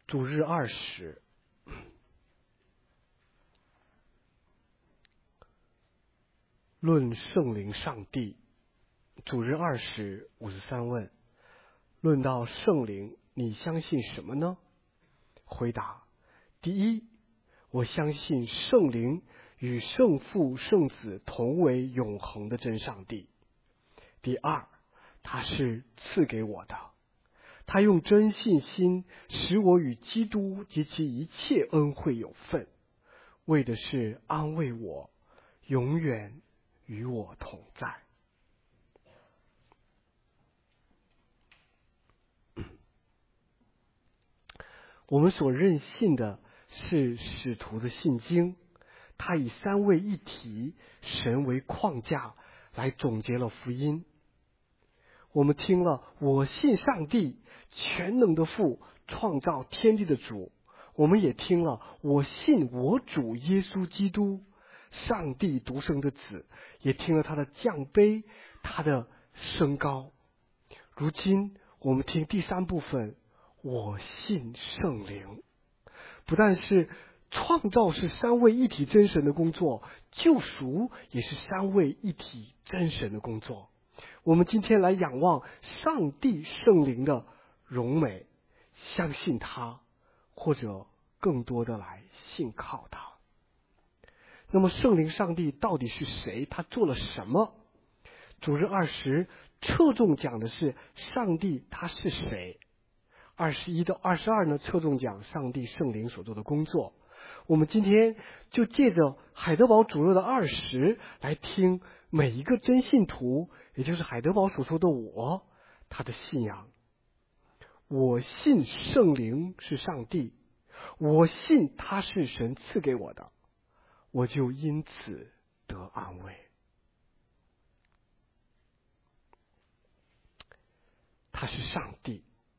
主日20，论圣灵上帝。主日20:53问：论到圣灵，你相信什么呢？回答：第一，我相信圣灵与圣父、圣子同为永恒的真上帝。第二，他是赐给我的，他用真信心使我与基督及其一切恩惠有份，为的是安慰我，永远与我同在。我们所认信的是使徒的信经，他以三位一体神为框架来总结了福音。我们听了我信上帝全能的父，创造天地的主，我们也听了我信我主耶稣基督，上帝独生的子，也听了他的降卑，他的升高。如今我们听第三部分，我信圣灵。不但是创造是三位一体真神的工作，救赎也是三位一体真神的工作。我们今天来仰望上帝圣灵的荣美，相信他，或者更多的来信靠他。那么圣灵上帝到底是谁？他做了什么？主日20侧重讲的是上帝他是谁。21到22呢，侧重讲上帝圣灵所做的工作。我们今天就借着海德堡主日的20来听每一个真信徒，也就是海德堡所说的我，他的信仰。我信圣灵是上帝，我信他是神赐给我的，我就因此得安慰。他是上帝，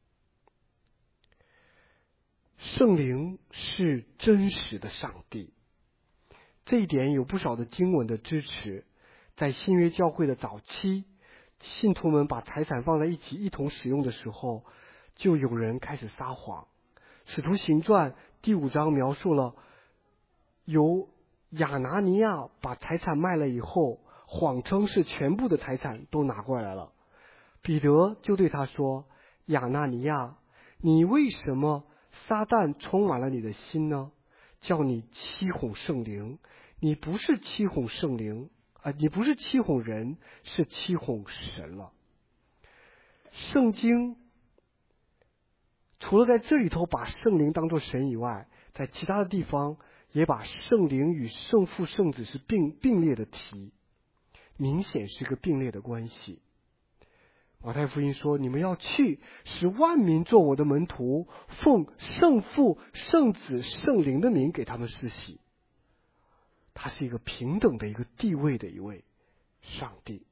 圣灵是真实的上帝，这一点有不少的经文的支持。在新约教会的早期，信徒们把财产放在一起一同使用的时候，就有人开始撒谎。使徒行传第5章描述了由亚拿尼亚把财产卖了以后，谎称是全部的财产都拿过来了。彼得就对他说：亚拿尼亚，你为什么撒旦充满了你的心呢？叫你欺哄圣灵。你不是欺哄圣灵，你不是欺哄人，是欺哄神了。圣经除了在这里头把圣灵当作神以外，在其他的地方也把圣灵与圣父圣子是并列的提，明显是个并列的关系。马太福音说：你们要去，使万民做我的门徒，奉圣父圣子圣灵的名给他们施洗。他是一个平等的一个地位的一位上帝。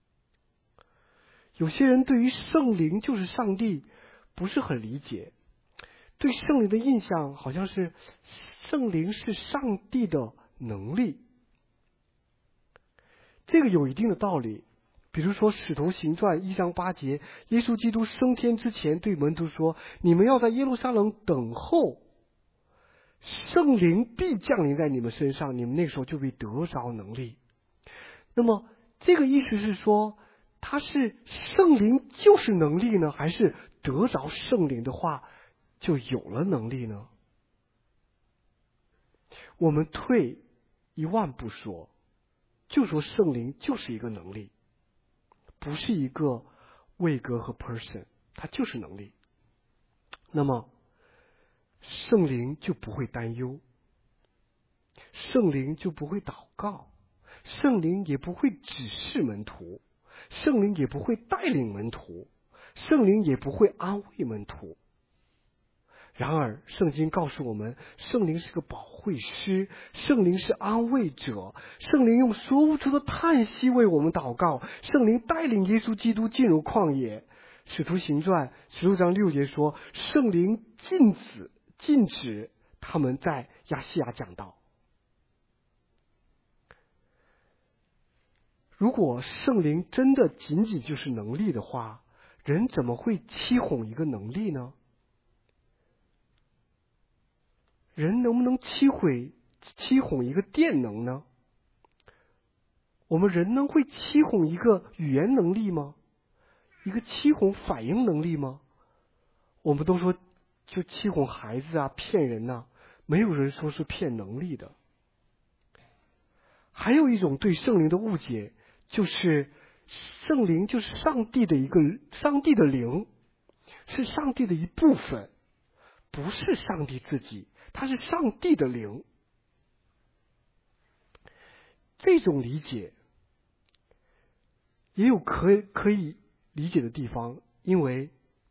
有些人对于圣灵就是上帝不是很理解，对圣灵的印象好像是圣灵是上帝的能力。这个有一定的道理。比如说使徒行传1章8节，耶稣基督升天之前对门徒说：你们要在耶路撒冷等候，圣灵必降临在你们身上，你们那时候就会得着能力。那么这个意思是说，他是圣灵就是能力呢，还是得着圣灵的话就有了能力呢？我们退一万步说，就说圣灵就是一个能力，不是一个位格和 person， 它就是能力。那么圣灵就不会担忧，圣灵就不会祷告，圣灵也不会指示门徒，圣灵也不会带领门徒，圣灵也不会安慰门徒。然而圣经告诉我们，圣灵是个保惠师，圣灵是安慰者，圣灵用说不出的叹息为我们祷告，圣灵带领耶稣基督进入旷野。使徒行传16章6节说，圣灵禁止他们在亚细亚讲道。如果圣灵真的仅仅就是能力的话，人怎么会欺哄一个能力呢？ 人能不能欺哄一个电能呢？我们人能会欺哄一个语言能力吗？一个欺哄反应能力吗？我们都说就欺哄孩子啊，骗人啊，没有人说是骗能力的。还有一种对圣灵的误解，就是圣灵就是上帝的灵，是上帝的一部分，不是上帝自己，它是上帝的灵。这种理解也有可以理解的地方，因为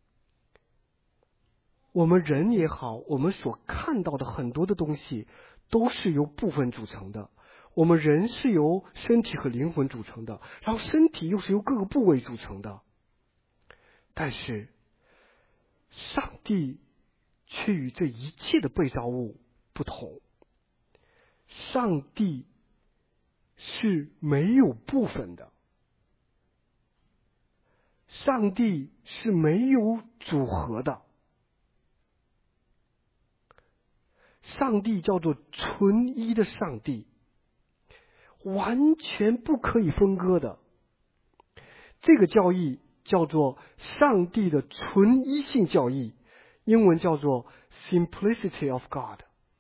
我们人也好，我们所看到的很多的东西都是由部分组成的。我们人是由身体和灵魂组成的，然后身体又是由各个部位组成的。但是上帝却与这一切的被造物不同，上帝是没有部分的，上帝是没有组合的，上帝叫做纯一的上帝，完全不可以分割的。这个教义叫做上帝的纯一性教义，英文叫做 Simplicity of God，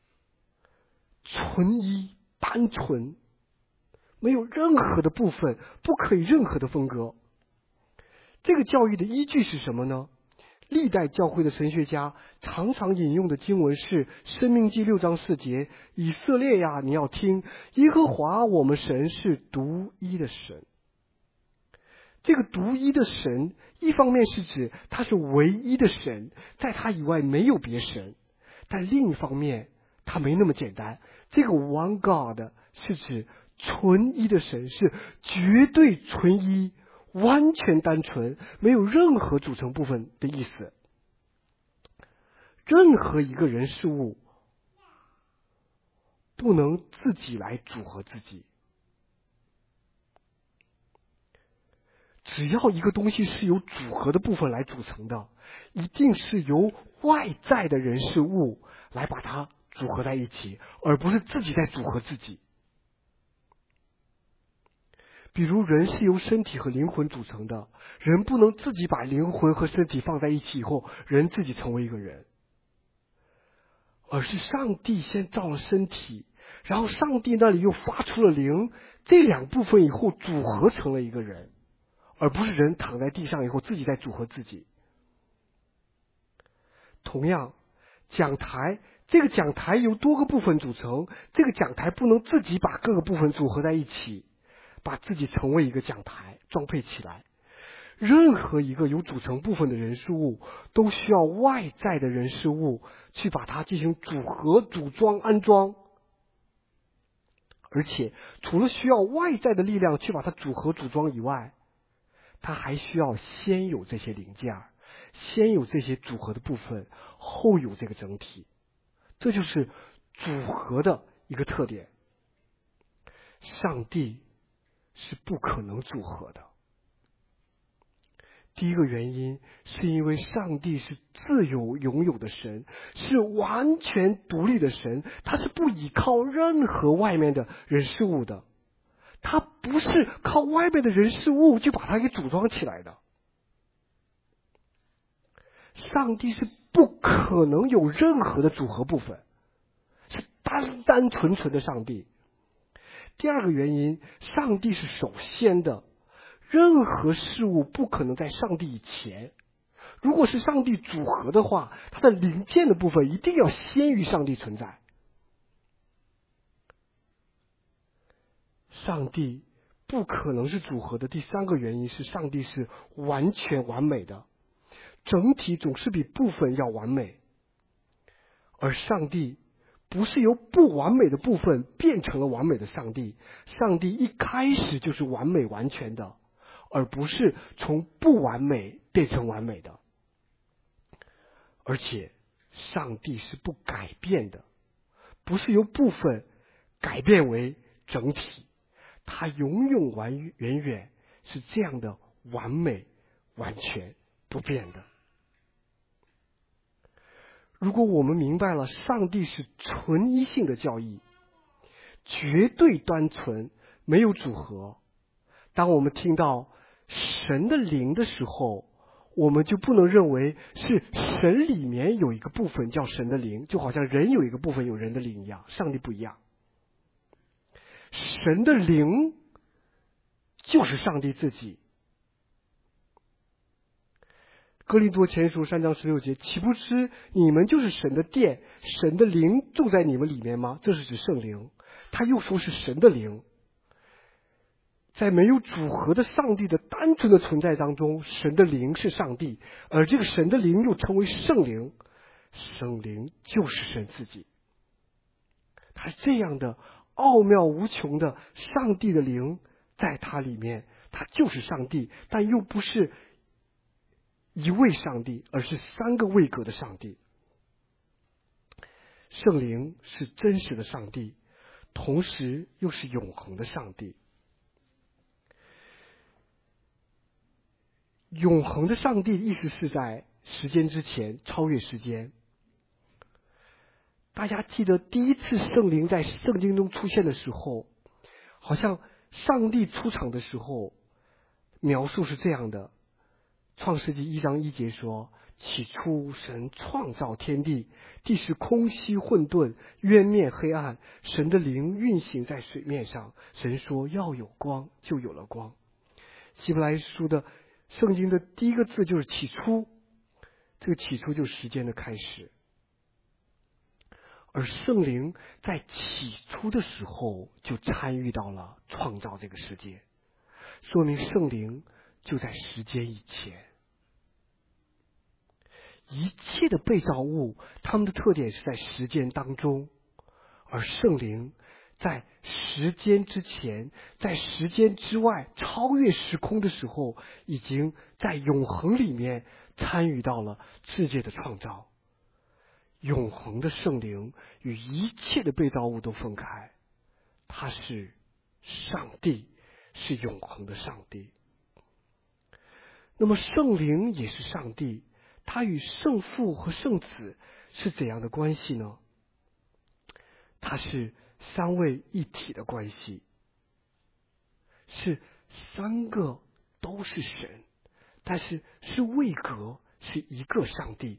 纯一，单纯，没有任何的部分，不可以任何的分割。这个教义的依据是什么呢？历代教会的神学家常常引用的经文是申命记6章4节，以色列呀，你要听，耶和华我们神是独一的神。这个独一的神，一方面是指他是唯一的神，在他以外没有别神，但另一方面他没那么简单，这个 One God 是指纯一的神，是绝对纯一，完全单纯，没有任何组成部分的意思。任何一个人事物不能自己来组合自己，只要一个东西是由组合的部分来组成的，一定是由外在的人事物来把它组合在一起，而不是自己在组合自己。比如人是由身体和灵魂组成的，人不能自己把灵魂和身体放在一起以后，人自己成为一个人，而是上帝先造了身体，然后上帝那里又发出了灵，这两部分以后组合成了一个人，而不是人躺在地上以后自己在组合自己。同样，讲台，这个讲台由多个部分组成，这个讲台不能自己把各个部分组合在一起，把自己成为一个讲台装配起来。任何一个有组成部分的人事物，都需要外在的人事物去把它进行组合、组装、安装。而且除了需要外在的力量去把它组合、组装以外，它还需要先有这些零件，先有这些组合的部分，后有这个整体。这就是组合的一个特点。上帝是不可能组合的。第一个原因是因为上帝是自由拥有的神，是完全独立的神，他是不依靠任何外面的人事物的，他不是靠外面的人事物就把它给组装起来的。上帝是不可能有任何的组合部分，是单单纯纯的上帝。第二个原因，上帝是首先的，任何事物不可能在上帝以前。如果是上帝组合的话，它的零件的部分一定要先于上帝存在。上帝不可能是组合的第三个原因是，上帝是完全完美的，整体总是比部分要完美，而上帝不是由不完美的部分变成了完美的上帝，上帝一开始就是完美完全的，而不是从不完美变成完美的。而且上帝是不改变的，不是由部分改变为整体，他永永远远是这样的完美完全不变的。 如果我们明白了上帝是纯一性的教义，绝对单纯，没有组合，当我们听到神的灵的时候，我们就不能认为是神里面有一个部分叫神的灵，就好像人有一个部分有人的灵一样，上帝不一样。神的灵就是上帝自己。哥林多前书3章16节，岂不知你们就是神的殿，神的灵住在你们里面吗？这是指圣灵。他又说是神的灵。在没有组合的上帝的单纯的存在当中，神的灵是上帝，而这个神的灵又称为圣灵，圣灵就是神自己。他是这样的奥妙无穷的上帝的灵在他里面，他就是上帝，但又不是一位上帝，而是3个位格的上帝。圣灵是真实的上帝，同时又是永恒的上帝。永恒的上帝的意思是在时间之前，超越时间。大家记得第一次圣灵在圣经中出现的时候，好像上帝出场的时候描述是这样的，创世纪1章1节说，起初神创造天地，地是空虚混沌，渊面黑暗，神的灵运行在水面上，神说要有光，就有了光。希伯来书的圣经的第一个字就是起初，这个起初就是时间的开始。而圣灵在起初的时候就参与到了创造这个世界，说明圣灵就在时间以前。一切的被造物，它们的特点是在时间当中，而圣灵在时间之前，在时间之外，超越时空的时候，已经在永恒里面参与到了世界的创造。永恒的圣灵与一切的被造物都分开，他是上帝，是永恒的上帝。那么圣灵也是上帝，他与圣父和圣子是怎样的关系呢？他是3位一体的关系，是3个都是神，但是是位格，是一个上帝。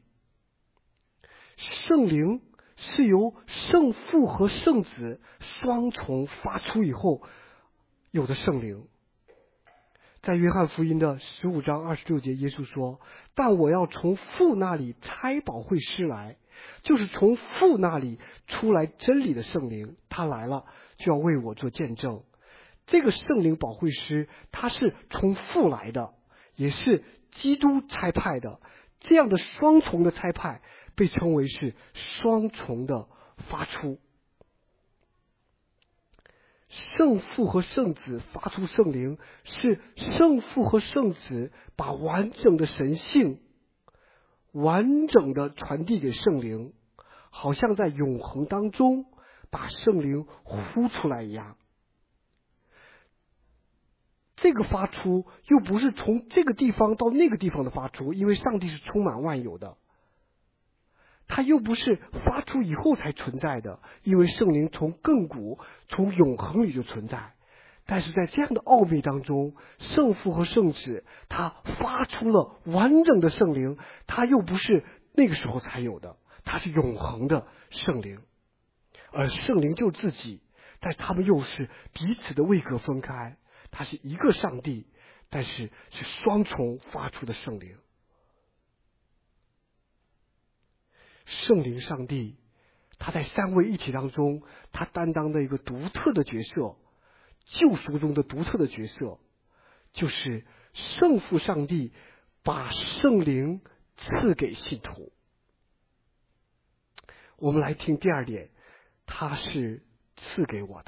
圣灵是由圣父和圣子双重发出以后有的圣灵。在约翰福音的15章26节，耶稣说，但我要从父那里差保惠师来，就是从父那里出来真理的圣灵，他来了就要为我做见证。这个圣灵保惠师他是从父来的，也是基督差派的，这样的双重的差派被称为是双重的发出。圣父和圣子发出圣灵，是圣父和圣子把完整的神性完整的传递给圣灵，好像在永恒当中把圣灵呼出来一样。这个发出又不是从这个地方到那个地方的发出，因为上帝是充满万有的，它又不是发出以后才存在的，因为圣灵从亘古从永恒里就存在。但是在这样的奥秘当中，圣父和圣子他发出了完整的圣灵，他又不是那个时候才有的，他是永恒的圣灵。而圣灵就自己，但是他们又是彼此的位格分开，他是一个上帝，但是是双重发出的圣灵。圣灵上帝他在3位一体当中，他担当的一个独特的角色，救赎中的独特的角色，就是圣父上帝把圣灵赐给信徒。我们来听第2点，他是赐给我的。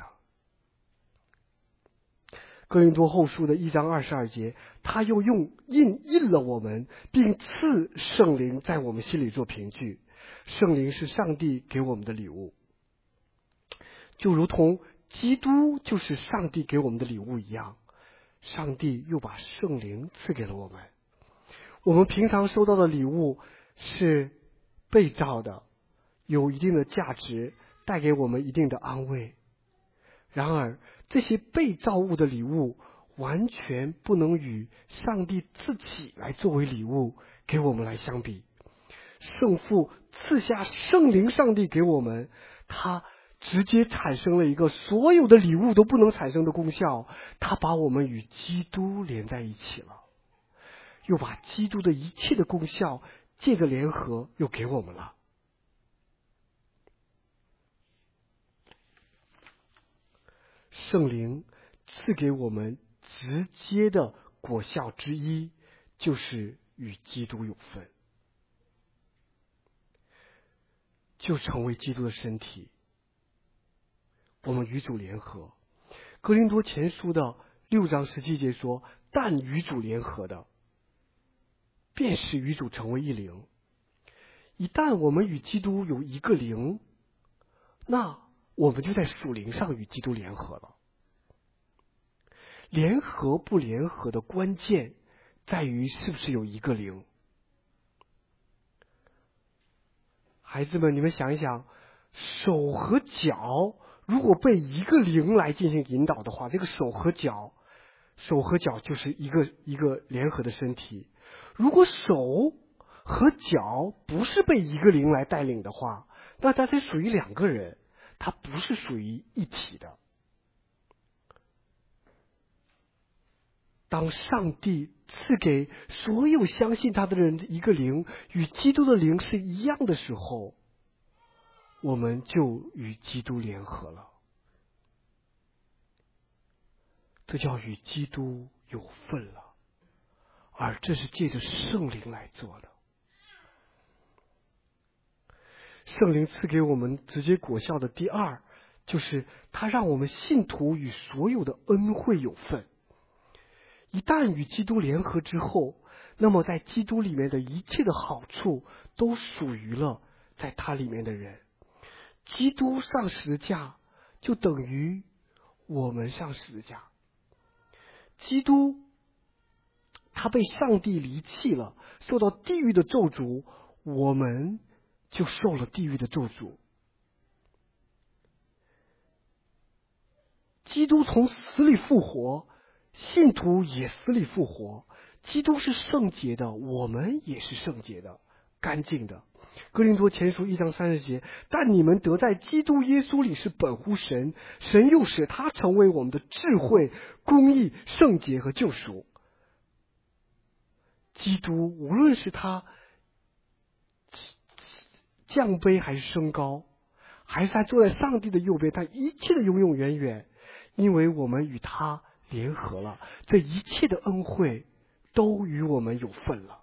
哥林多后书的1章22节，他又用印了我们，并赐圣灵在我们心里做凭据。圣灵是上帝给我们的礼物，就如同基督就是上帝给我们的礼物一样，上帝又把圣灵赐给了我们。我们平常收到的礼物是被造的，有一定的价值，带给我们一定的安慰。然而，这些被造物的礼物完全不能与上帝自己来作为礼物给我们来相比。圣父赐下圣灵，上帝给我们，他直接产生了一个所有的礼物都不能产生的功效，他把我们与基督连在一起了，又把基督的一切的功效借着联合又给我们了。圣灵赐给我们直接的果效之一，就是与基督有份，就成为基督的身体，我们与主联合。哥林多前书的6章17节说，但与主联合的，便是与主成为一灵。一旦我们与基督有一个灵，那我们就在属灵上与基督联合了。联合不联合的关键在于是不是有一个灵。孩子们，你们想一想，手和脚如果被一个灵来进行引导的话，这个手和脚就是一个联合的身体。如果手和脚不是被一个灵来带领的话，那它才属于两个人，它不是属于一体的。当上帝赐给所有相信他的人一个灵，与基督的灵是一样的时候，我们就与基督联合了。这叫与基督有份了，而这是借着圣灵来做的。圣灵赐给我们直接果效的第二，就是他让我们信徒与所有的恩惠有份。一旦与基督联合之后，那么在基督里面的一切的好处都属于了在他里面的人。基督上十字架就等于我们上十字架。基督他被上帝离弃了，受到地狱的咒诅，我们就受了地狱的咒诅。基督从死里复活，信徒也死里复活。基督是圣洁的，我们也是圣洁的、干净的。哥林多前书1章30节，但你们得在基督耶稣里是本乎神，神又使他成为我们的智慧、公义、圣洁和救赎。基督无论是他降卑还是升高，还是他坐在上帝的右边，他一切的永永远远，因为我们与他联合了，这一切的恩惠都与我们有份了。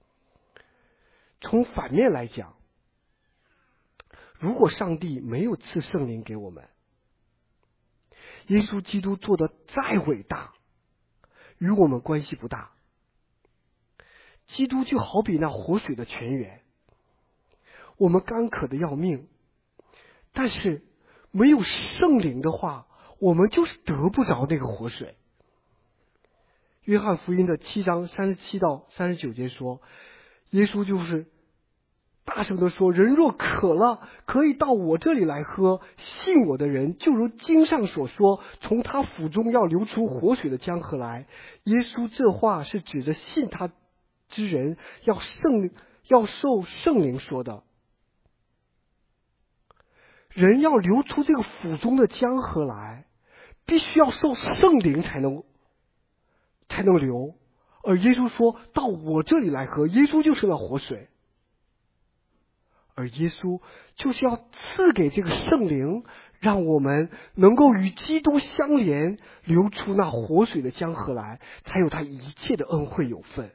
从反面来讲，如果上帝没有赐圣灵给我们，耶稣基督做的再伟大，与我们关系不大。基督就好比那活水的泉源，我们干渴的要命，但是没有圣灵的话，我们就是得不着那个活水。约翰福音的7章37到39节说，耶稣就是大声的说，人若渴了，可以到我这里来喝，信我的人就如经上所说，从他腹中要流出活水的江河来。耶稣这话是指着信他之人要受圣灵说的。人要流出这个腹中的江河来，必须要受圣灵才能流。而耶稣说到我这里来喝，耶稣就是那活水，而耶稣就是要赐给这个圣灵，让我们能够与基督相连，流出那活水的江河来，才有他一切的恩惠有份。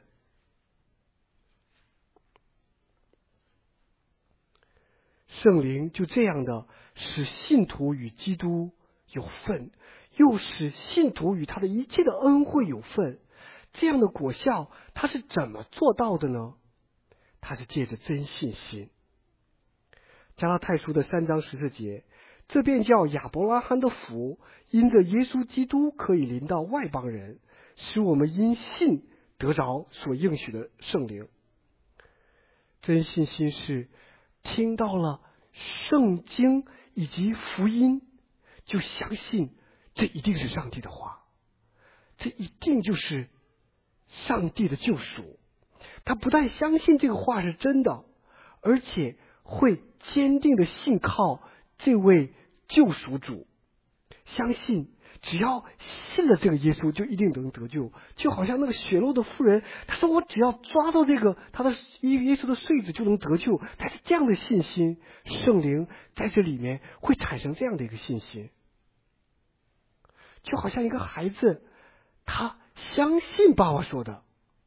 圣灵就这样的使信徒与基督有份，又使信徒与他的一切的恩惠有份。这样的果效他是怎么做到的呢？他是借着真信心。加拉太书的3章14节，这便叫亚伯拉罕的福，因着耶稣基督可以临到外邦人，使我们因信得着所应许的圣灵。真信心是听到了圣经以及福音，就相信这一定是上帝的话，这一定就是上帝的救赎。他不但相信这个话是真的，而且会坚定的信靠这位救赎主，相信只要信了这个耶稣就一定能得救。就好像那个血漏的妇人，他说我只要抓到这个他的耶稣的穗子就能得救。但是这样的信心，圣灵在这里面会产生这样的一个信心，就好像一个孩子他相信爸爸说的，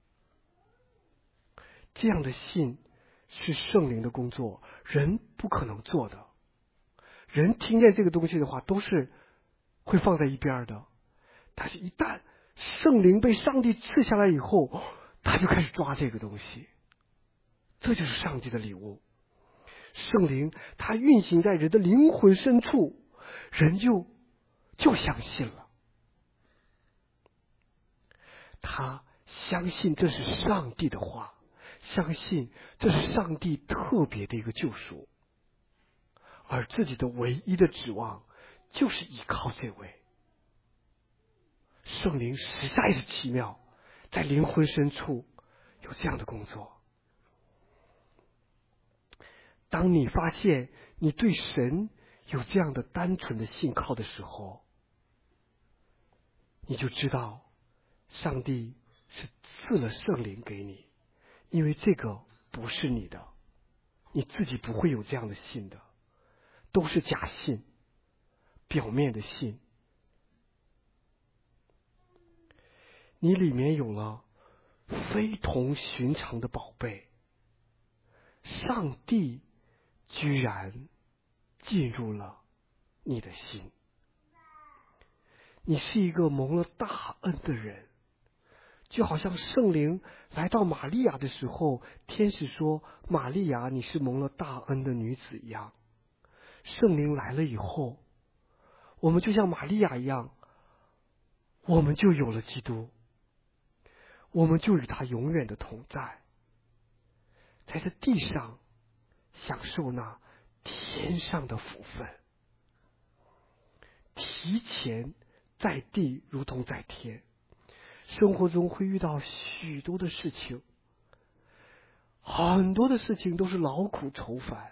这样的信是圣灵的工作，人不可能做的。人听见这个东西的话都是会放在一边的，但是一旦圣灵被上帝赐下来以后，他就开始抓这个东西。这就是上帝的礼物。圣灵他运行在人的灵魂深处，人就相信了，他相信这是上帝的话，相信这是上帝特别的一个救赎，而自己的唯一的指望就是依靠这位圣灵。实在是奇妙，在灵魂深处有这样的工作。当你发现你对神有这样的单纯的信靠的时候，你就知道上帝是赐了圣灵给你，因为这个不是你的，你自己不会有这样的信的，都是假信，表面的信。你里面有了非同寻常的宝贝，上帝居然进入了你的心。你是一个蒙了大恩的人，就好像圣灵来到玛利亚的时候，天使说玛利亚你是蒙了大恩的女子一样。圣灵来了以后，我们就像玛利亚一样，我们就有了基督，我们就与他永远的同在，在这地上享受那天上的福分，提前在地如同在天。生活中会遇到许多的事情，很多的事情都是劳苦愁烦，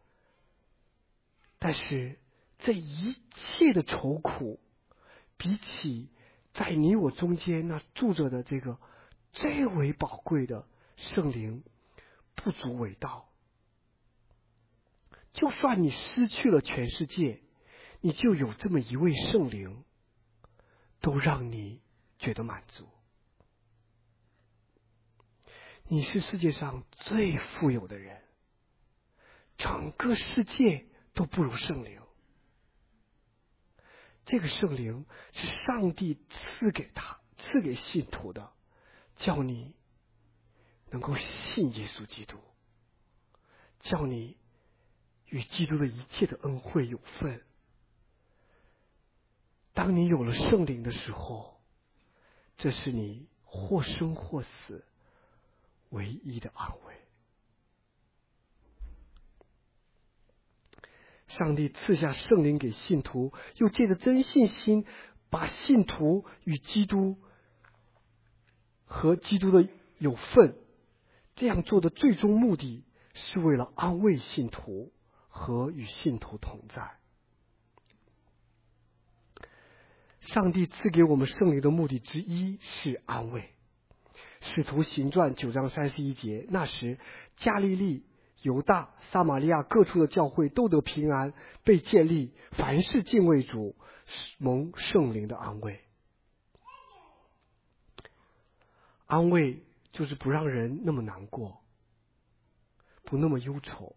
但是这一切的愁苦，比起在你我中间那住着的这个最为宝贵的圣灵，不足为道。就算你失去了全世界，你就有这么一位圣灵，都让你觉得满足。你是世界上最富有的人，整个世界都不如圣灵。这个圣灵是上帝赐给信徒的，叫你能够信耶稣基督，叫你与基督的一切的恩惠有份。当你有了圣灵的时候，这是你或生或死唯一的安慰。上帝赐下圣灵给信徒，又借着真信心把信徒与基督和基督的有份。这样做的最终目的是为了安慰信徒和与信徒同在。上帝赐给我们圣灵的目的之一是安慰。使徒行传9章31节，那时加利利、犹大、撒玛利亚各处的教会都得平安，被建立，凡事敬畏主，蒙圣灵的安慰。安慰就是不让人那么难过，不那么忧愁。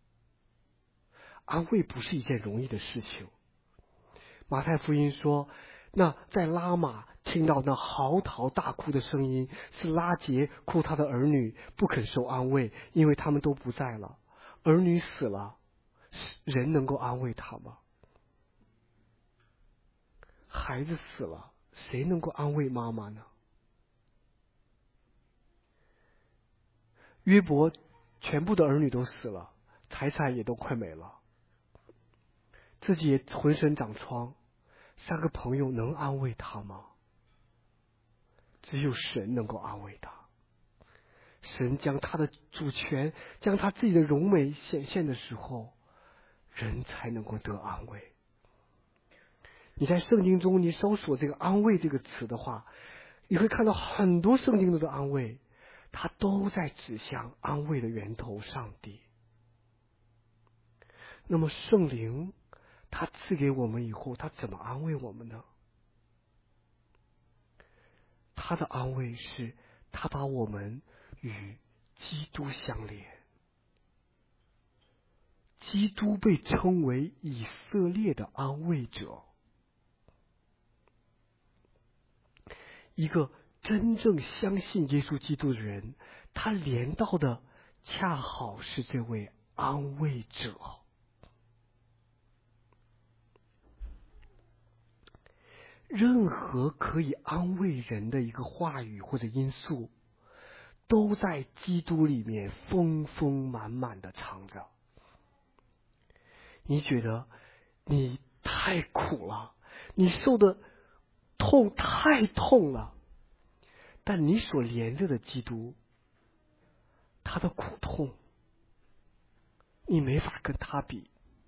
安慰不是一件容易的事情。马太福音说，那在拉玛听到那嚎啕大哭的声音，是拉结哭他的儿女，不肯受安慰，因为他们都不在了。儿女死了，人能够安慰他吗？孩子死了，谁能够安慰妈妈呢？约伯全部的儿女都死了， 财产也都快没了，自己也浑身长疮，3个朋友能安慰他吗？只有神能够安慰他。神将他的主权，将他自己的荣美显现的时候，人才能够得安慰。你在圣经中你搜索这个安慰这个词的话，你会看到很多圣经中的安慰，它都在指向安慰的源头上帝。那么圣灵他赐给我们以后，他怎么安慰我们呢？他的安慰是他把我们与基督相连。基督被称为以色列的安慰者。一个真正相信耶稣基督的人，他连到的恰好是这位安慰者。任何可以安慰人的一个话语或者因素，都在基督里面丰丰满满的藏着。你觉得你太苦了，你受的痛太痛了，但你所连着的基督，他的苦痛你没法跟他比。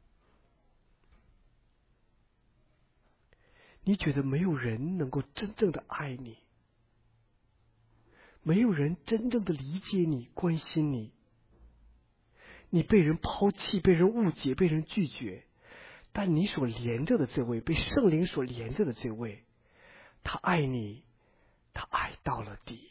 你觉得没有人能够真正的爱你，没有人真正的理解你、关心你，你被人抛弃、被人误解、被人拒绝，但你所连着的这位，被圣灵所连着的这位，他爱你，他爱到了底。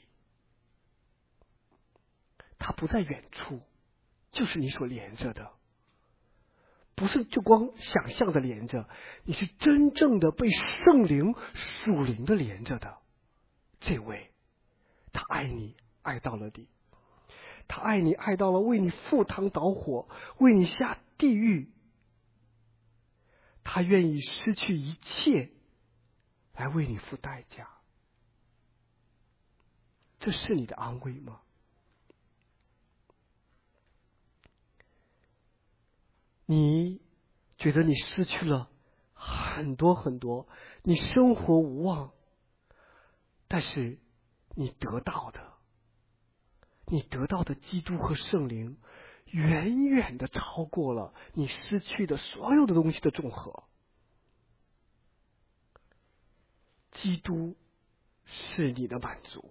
他不在远处，就是你所连着的，不是就光想象的连着，你是真正的被圣灵属灵的连着的。这位他爱你爱到了底，他爱你爱到了为你赴汤蹈火，为你下地狱，他愿意失去一切来为你付代价。这是你的安慰吗？你觉得你失去了很多很多，你生活无望，但是你得到的基督和圣灵远远的超过了你失去的所有的东西的总和。基督是你的满足。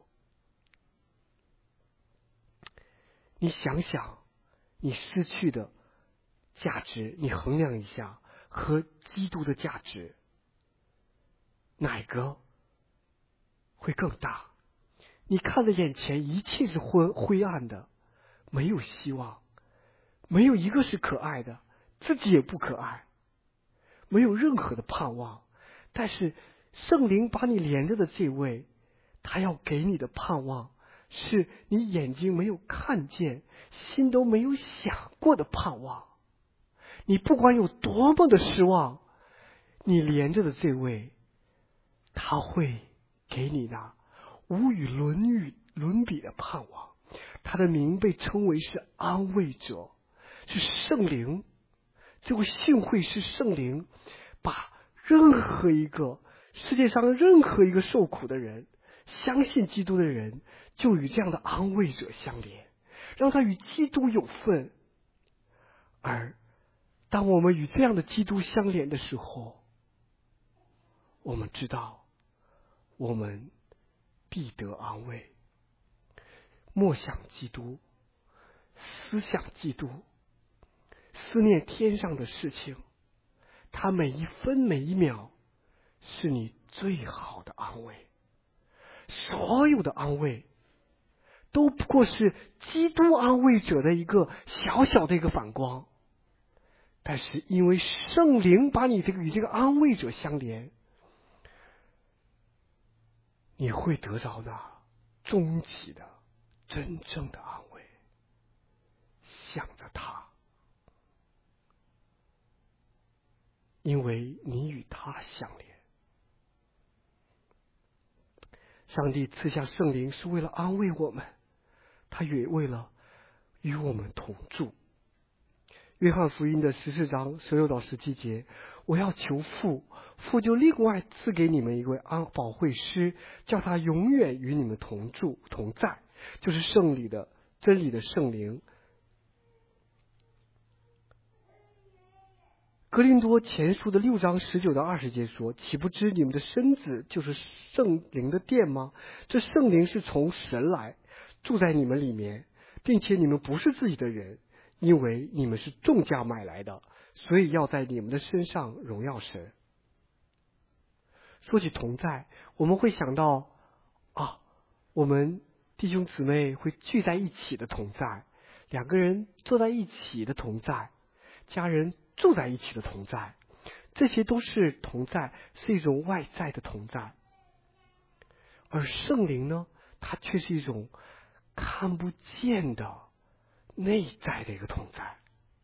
你想想你失去的价值，你衡量一下和基督的价值，哪个会更大？你看着眼前一切是灰暗的，没有希望，没有一个是可爱的，自己也不可爱，没有任何的盼望。但是圣灵把你连着的这位，他要给你的盼望，是你眼睛没有看见，心都没有想过的盼望。你不管有多么的失望，你连着的这位，他会给你那无与伦比的盼望。他的名被称为是安慰者，是圣灵。这位信会是圣灵，把任何一个世界上任何一个受苦的人，相信基督的人，就与这样的安慰者相连，让他与基督有份。而当我们与这样的基督相连的时候，我们知道我们必得安慰。默想基督，思想基督，思念天上的事情，他每一分每一秒是你最好的安慰。所有的安慰都不过是基督安慰者的一个小小的一个反光，但是因为圣灵把你与这个安慰者相连，你会得着那终极的真正的安慰。想着他，因为你与他相连。上帝赐下圣灵是为了安慰我们，他也为了与我们同住。 约翰福音的14章16到17节，我要求父，父就另外赐给你们一位保惠师，叫他永远与你们同住同在，就是真理的圣灵。哥林多前书的6章19到20节说，岂不知你们的身子就是圣灵的殿吗？这圣灵是从神来，住在你们里面，并且你们不是自己的人，因为你们是重价买来的，所以要在你们的身上荣耀神。说起同在，我们会想到我们弟兄姊妹会聚在一起的同在，两个人坐在一起的同在，家人住在一起的同在，这些都是同在，是一种外在的同在。而圣灵呢，它却是一种看不见的内在的一个同在。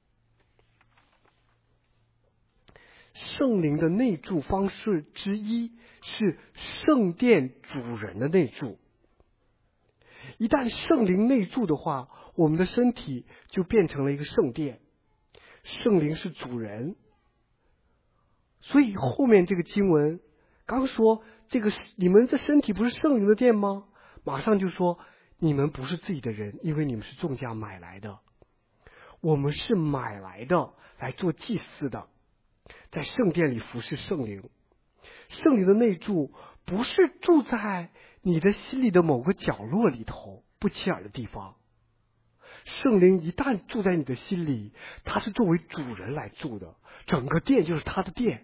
圣灵的内住方式之一是圣殿主人的内住。一旦圣灵内住的话，我们的身体就变成了一个圣殿，圣灵是主人。所以后面这个经文刚说这个你们这身体不是圣灵的殿吗？马上就说你们不是自己的人，因为你们是重价买来的。我们是买来的，来做祭司的，在圣殿里服侍圣灵。圣灵的内住不是住在你的心里的某个角落里头不起眼的地方，圣灵一旦住在你的心里，他是作为主人来住的，整个殿就是他的殿。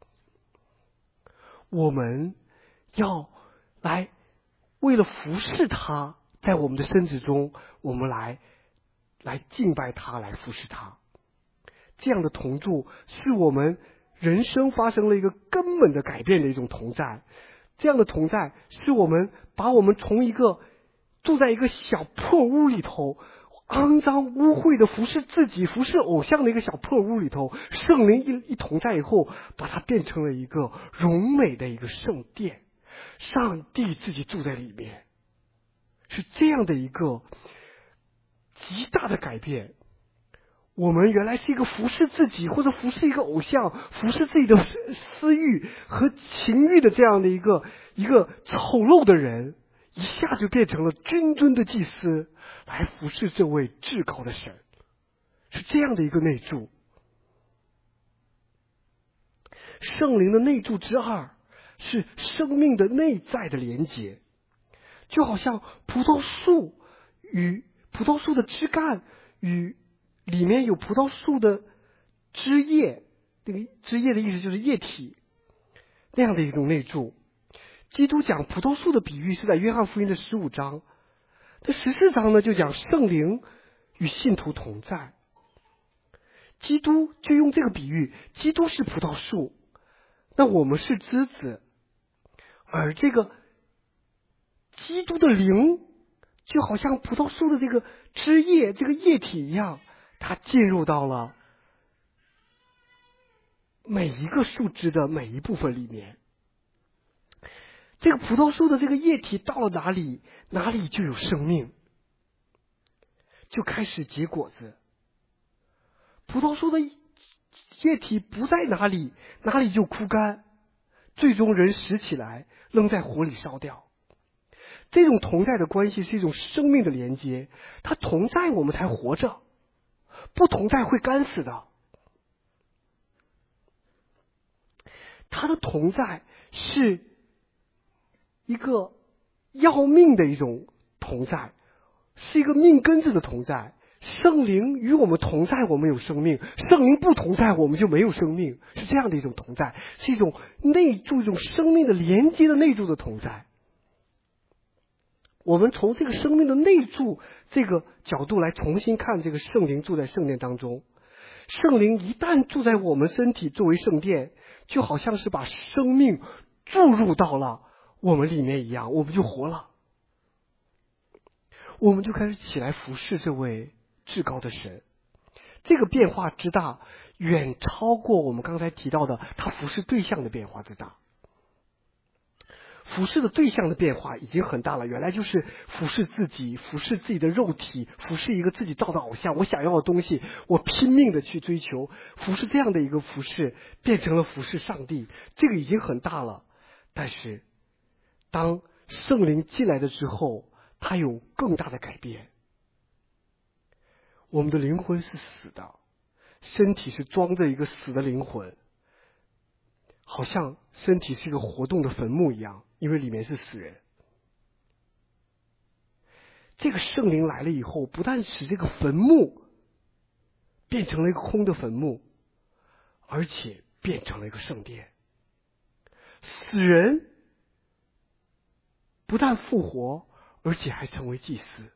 我们要来为了服侍他，在我们的身子中，我们来敬拜他，来服侍他。这样的同住是我们人生发生了一个根本的改变的一种同在。这样的同在是我们把我们从一个住在一个小破屋里头，肮脏污秽的服侍自己服侍偶像的一个小破屋里头，圣灵一同在以后，把它变成了一个荣美的一个圣殿，上帝自己住在里面，是这样的一个极大的改变。我们原来是一个服侍自己或者服侍一个偶像，服侍自己的私欲和情欲的这样的一个丑陋的人，一下就变成了君尊的祭司，来服侍这位至高的神，是这样的一个内住。圣灵的内住之二是生命的内在的连结，就好像葡萄树的枝干与里面有葡萄树的枝叶，这个枝叶的意思就是液体，那样的一种内住。基督讲葡萄树的比喻是在约翰福音的15章，这14章呢就讲圣灵与信徒同在。基督就用这个比喻，基督是葡萄树，那我们是枝子，而这个基督的灵就好像葡萄树的这个枝叶，这个液体一样，它进入到了每一个树枝的每一部分里面。这个葡萄树的这个液体到了哪里，哪里就有生命，就开始结果子。葡萄树的液体不在哪里，哪里就枯干，最终人拾起来扔在火里烧掉。这种同在的关系是一种生命的连接，它同在我们才活着，不同在会干死的。它的同在是一个要命的一种同在，是一个命根子的同在。圣灵与我们同在，我们有生命；圣灵不同在，我们就没有生命。是这样的一种同在，是一种内住，一种生命的连接的内住的同在。我们从这个生命的内住这个角度来重新看这个圣灵住在圣殿当中。圣灵一旦住在我们身体作为圣殿，就好像是把生命注入到了我们里面一样，我们就活了，我们就开始起来服侍这位至高的神。这个变化之大，远超过我们刚才提到的他服侍对象的变化之大。 服侍的对象的变化已经很大了。原来就是服侍自己，服侍自己的肉体，服侍一个自己造的偶像，我想要的东西，我拼命的去追求，服侍这样的一个服侍，变成了服侍上帝，这个已经很大了。但是当圣灵进来的之后，它有更大的改变。我们的灵魂是死的，身体是装着一个死的灵魂，好像身体是一个活动的坟墓一样，因为里面是死人。这个圣灵来了以后，不但使这个坟墓变成了一个空的坟墓，而且变成了一个圣殿。死人不但复活，而且还成为祭司，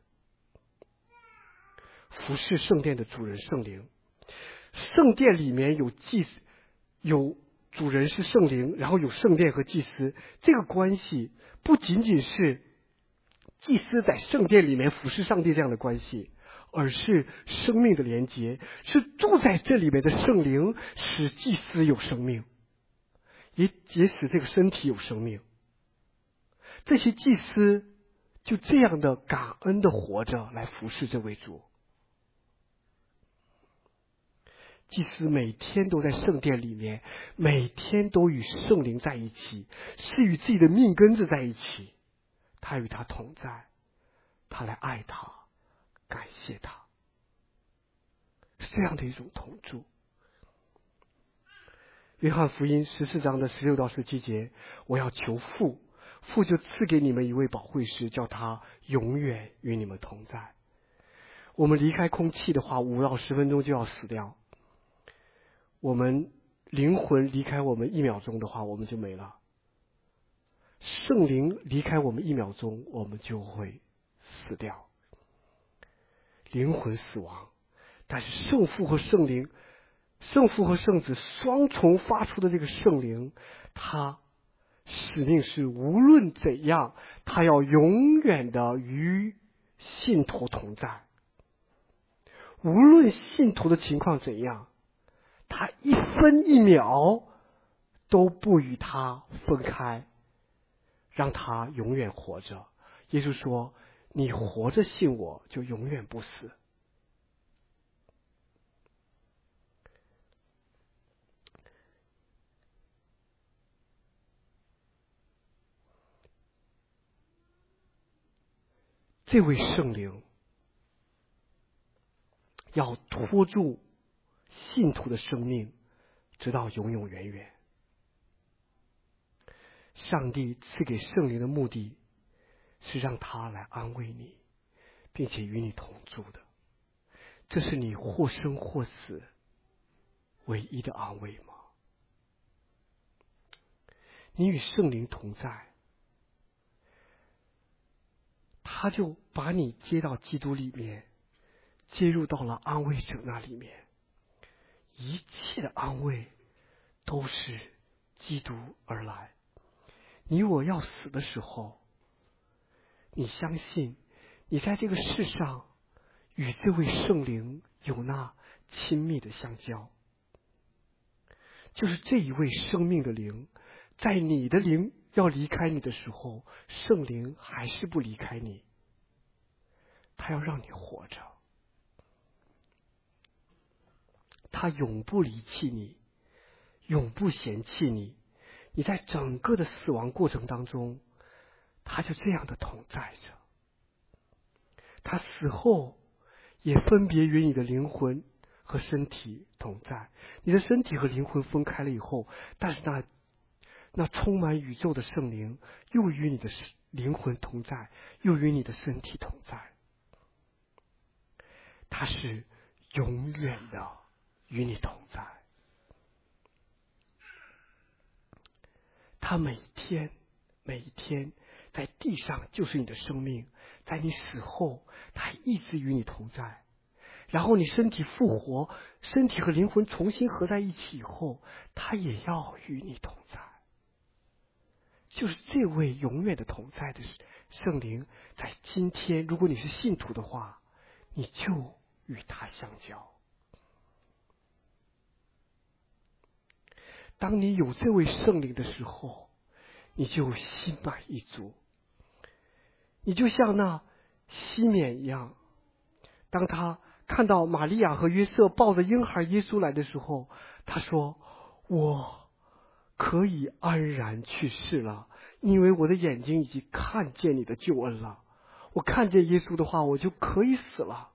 服侍圣殿的主人圣灵。圣殿里面有祭司，有主人是圣灵，然后有圣殿和祭司，这个关系不仅仅是祭司在圣殿里面服侍上帝这样的关系，而是生命的连结，是住在这里面的圣灵使祭司有生命，也使这个身体有生命。这些祭司就这样的感恩的活着来服侍这位主。祭司每天都在圣殿里面，每天都与圣灵在一起，是与自己的命根子在一起，他与他同在，他来爱他，感谢他，是这样的一种同住。约翰福音14章的16到17节，我要求父，父就赐给你们一位保惠师，叫他永远与你们同在。我们离开空气的话，5到10分钟就要死掉。我们灵魂离开我们1秒钟的话，我们就没了。圣灵离开我们1秒钟，我们就会死掉，灵魂死亡。但是圣父和圣灵，圣父和圣子双重发出的这个圣灵，他使命是无论怎样，他要永远的与信徒同在，无论信徒的情况怎样，他1分1秒都不与他分开，让他永远活着。耶稣说，你活着信我，就永远不死。这位圣灵要拖住信徒的生命，直到永永远远。上帝赐给圣灵的目的是让他来安慰你，并且与你同住的。这是你或生或死唯一的安慰吗？你与圣灵同在，他就把你接到基督里面，接入到了安慰者那里面。一切的安慰都是基督而来。你我要死的时候，你相信你在这个世上与这位圣灵有那亲密的相交，就是这一位生命的灵，在你的灵要离开你的时候，圣灵还是不离开你，他要让你活着，他永不离弃你，永不嫌弃你。你在整个的死亡过程当中，他就这样的同在着。他死后也分别与你的灵魂和身体同在。你的身体和灵魂分开了以后，但是那充满宇宙的圣灵又与你的灵魂同在，又与你的身体同在。他是永远的与你同在。他每一天在地上就是你的生命，在你死后他一直与你同在。然后你身体复活，身体和灵魂重新合在一起以后，他也要与你同在。就是这位永远的同在的圣灵，在今天如果你是信徒的话，你就与他相交。当你有这位圣灵的时候， 你就心满意足。你就像那西缅一样，当他看到玛利亚和约瑟抱着婴孩耶稣来的时候，他说：我可以安然去世了，因为我的眼睛已经看见你的救恩了。我看见耶稣的话，我就可以死了。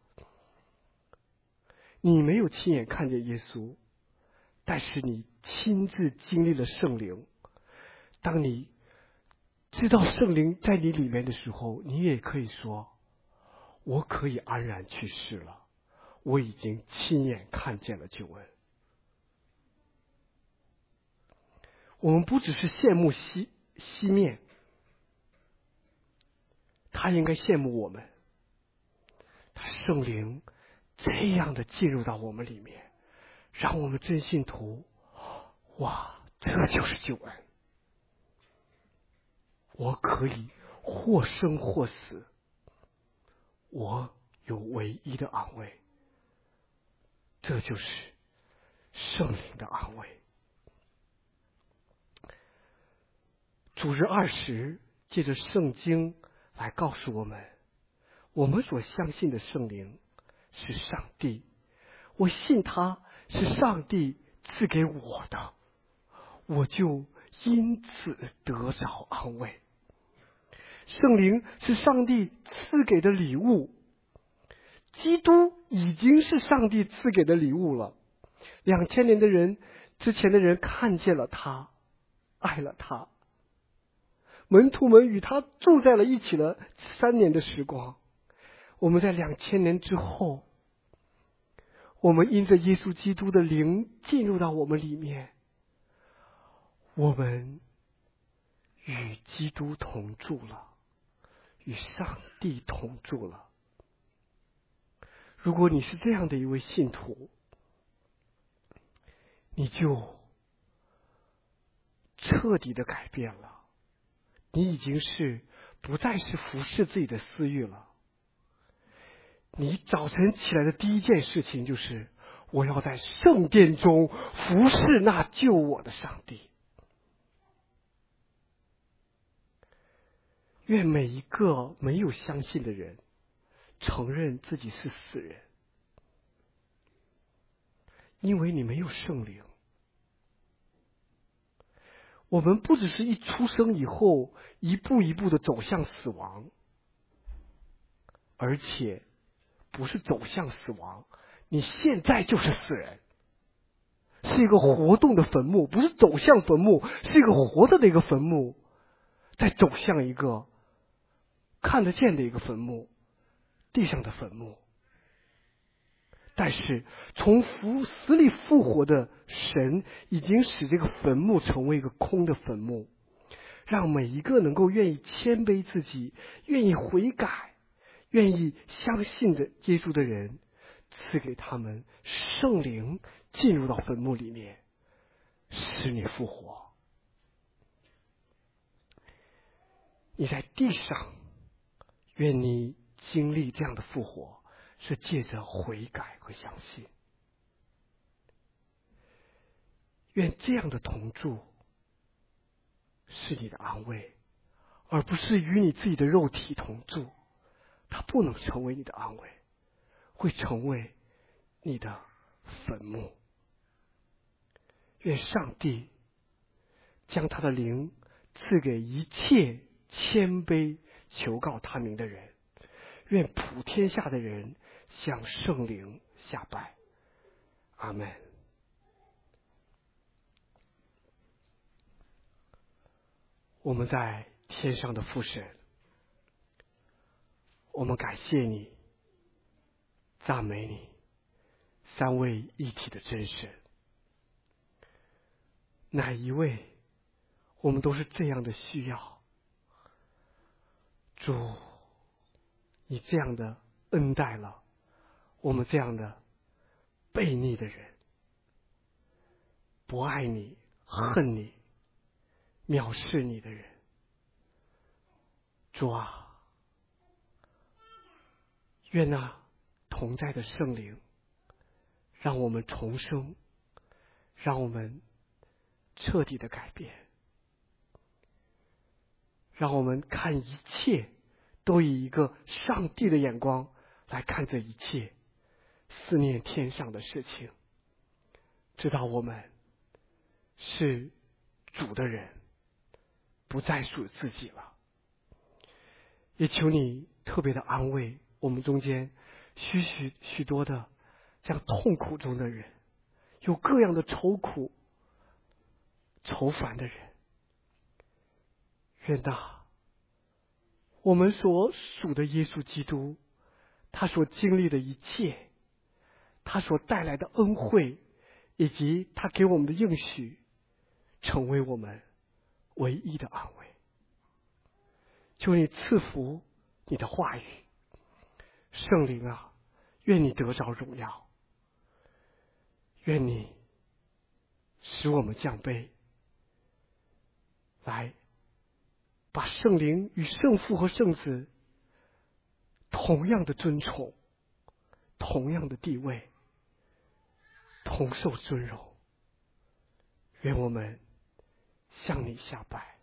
你没有亲眼看见耶稣，但是你亲自经历了圣灵。当你知道圣灵在你里面的时候，你也可以说：我可以安然去世了，我已经亲眼看见了救恩。我们不只是羡慕西面，他应该羡慕我们。他圣灵这样的进入到我们里面，让我们真信徒，哇，这就是救恩。我可以或生或死，我有唯一的安慰，这就是圣灵的安慰。主日20借着圣经来告诉我们，我们所相信的圣灵是上帝，我信他是上帝赐给我的，我就因此得着安慰。圣灵是上帝赐给的礼物，基督已经是上帝赐给的礼物了。2000年的人之前的人看见了他，爱了他，门徒们与他住在了一起了3年的时光。我们在2000年之后，我们因着耶稣基督的灵进入到我们里面，我们与基督同住了，与上帝同住了。如果你是这样的一位信徒，你就彻底的改变了，你已经是不再是服侍自己的私欲了。你早晨起来的第一件事情就是，我要在圣殿中服侍那救我的上帝。愿每一个没有相信的人承认自己是死人，因为你没有圣灵。我们不只是一出生以后一步一步的走向死亡，而且不是走向死亡，你现在就是死人，是一个活动的坟墓，不是走向坟墓，是一个活着的一个坟墓，在走向一个看得见的一个坟墓，地上的坟墓。但是从死里复活的神已经使这个坟墓成为一个空的坟墓，让每一个能够愿意谦卑自己，愿意悔改，愿意相信的耶稣的人，赐给他们圣灵进入到坟墓里面，使你复活。你在地上，愿你经历这样的复活，是借着悔改和相信。愿这样的同住是你的安慰，而不是与你自己的肉体同住，它不能成为你的安慰，会成为你的坟墓。愿上帝将他的灵赐给一切谦卑求告他名的人，愿普天下的人向圣灵下拜。阿们。我们在天上的父神，我们感谢你，赞美你，三位一体的真神。哪一位我们都是这样的需要。主，你这样的恩待了我们这样的悖逆的人，不爱你、恨你、藐视你的人。主啊，愿那同在的圣灵让我们重生，让我们彻底的改变。 让我们看一切都以一个上帝的眼光来看这一切，思念天上的事情，知道我们是主的人，不再属自己了。也求你特别的安慰我们中间许多的这样痛苦中的人，有各样的愁苦愁烦的人。愿我们所属的耶稣基督，他所经历的一切，他所带来的恩惠，以及他给我们的应许，成为我们唯一的安慰。求你赐福你的话语，圣灵啊，愿你得着荣耀，愿你使我们降卑，来把圣灵与圣父和圣子同样的尊崇，同样的地位，同受尊荣。愿我们向你下拜，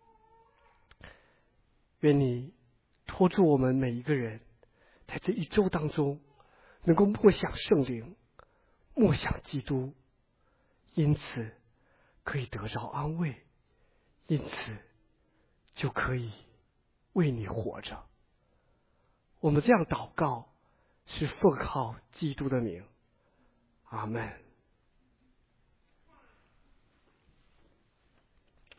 愿你托住我们每一个人，在这一周当中能够默想圣灵，默想基督，因此可以得着安慰，因此就可以为你活着。我们这样祷告，是奉靠基督的名，阿们。